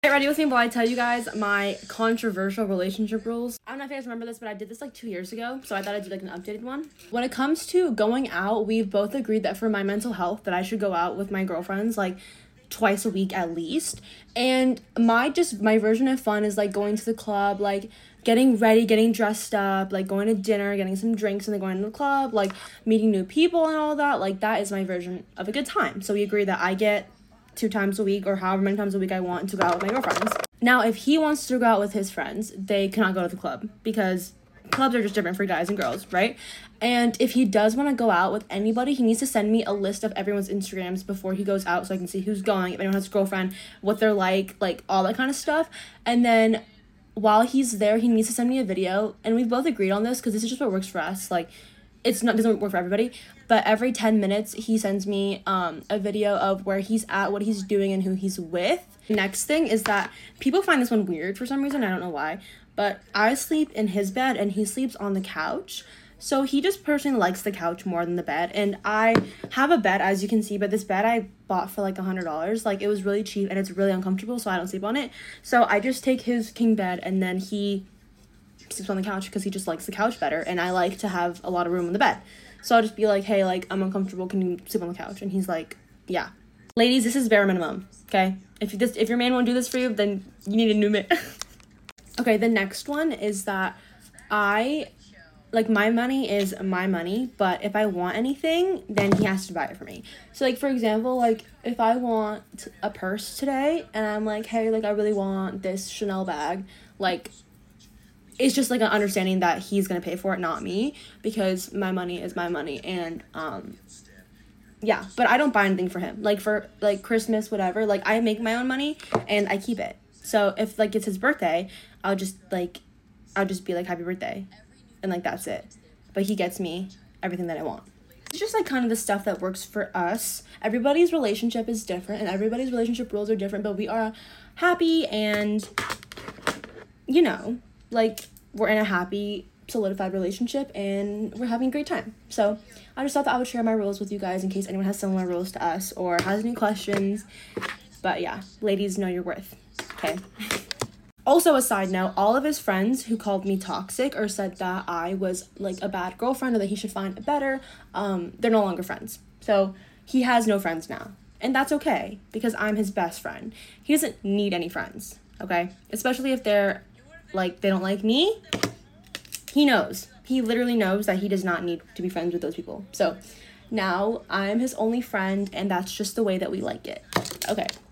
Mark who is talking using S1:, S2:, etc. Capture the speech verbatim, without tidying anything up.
S1: Get ready with me while I tell you guys my controversial relationship rules. I don't know if you guys remember this, but I did this like two years ago, so I thought I'd do like an updated one. When it comes to going out, we've both agreed that for my mental health that I should go out with my girlfriends like twice a week at least. And my just my version of fun is like going to the club, like getting ready, getting dressed up, like going to dinner, getting some drinks, and then going to the club, like meeting new people and all that. Like that is my version of a good time. So we agree that I get two times a week or however many times a week I want to go out with my girlfriends. Now, if he wants to go out with his friends, they cannot go to the club because clubs are just different for guys and girls, right? And if he does want to go out with anybody, he needs to send me a list of everyone's Instagrams before he goes out so I can see who's going, if anyone has a girlfriend, what they're like, like all that kind of stuff. And then while he's there, he needs to send me a video. And we've both agreed on this because this is just what works for us. Like, it's not doesn't work for everybody, but every ten minutes he sends me um a video of where he's at, what he's doing, and who he's with. Next thing is that people find this one weird for some reason, I don't know why, but I sleep in his bed and he sleeps on the couch. So he just personally likes the couch more than the bed. And I have a bed, as you can see, but this bed I bought for like a hundred dollars. Like, it was really cheap and it's really uncomfortable, so I don't sleep on it. So I just take his king bed and then he sleeps on the couch because he just likes the couch better, and I like to have a lot of room in the bed. So I'll just be like, hey, like, I'm uncomfortable, can you sleep on the couch? And he's like, yeah. Ladies, this is bare minimum, okay? If this if your man won't do this for you, then you need a new man. Okay, the next one is that I like, my money is my money, but if I want anything, then he has to buy it for me. So, like, for example, like, if I want a purse today and I'm like, hey, like, I really want this Chanel bag, like, it's just like an understanding that he's gonna pay for it, not me, because my money is my money. And um yeah, but I don't buy anything for him, like for like Christmas, whatever. Like, I make my own money and I keep it. So if like it's his birthday, I'll just like I'll just be like, happy birthday, and like that's it. But he gets me everything that I want. It's just like kind of the stuff that works for us. Everybody's relationship is different and everybody's relationship rules are different, but we are happy, and you know, like, we're in a happy, solidified relationship, and we're having a great time. So I just thought that I would share my rules with you guys in case anyone has similar rules to us or has any questions. But yeah, ladies, know your worth, okay? Also, a side note, all of his friends who called me toxic or said that I was, like, a bad girlfriend or that he should find a better, um, they're no longer friends. So he has no friends now. And that's okay, because I'm his best friend. He doesn't need any friends, okay? Especially if they're like, they don't like me. He knows. He literally knows that he does not need to be friends with those people. So now I'm his only friend, and that's just the way that we like it. Okay.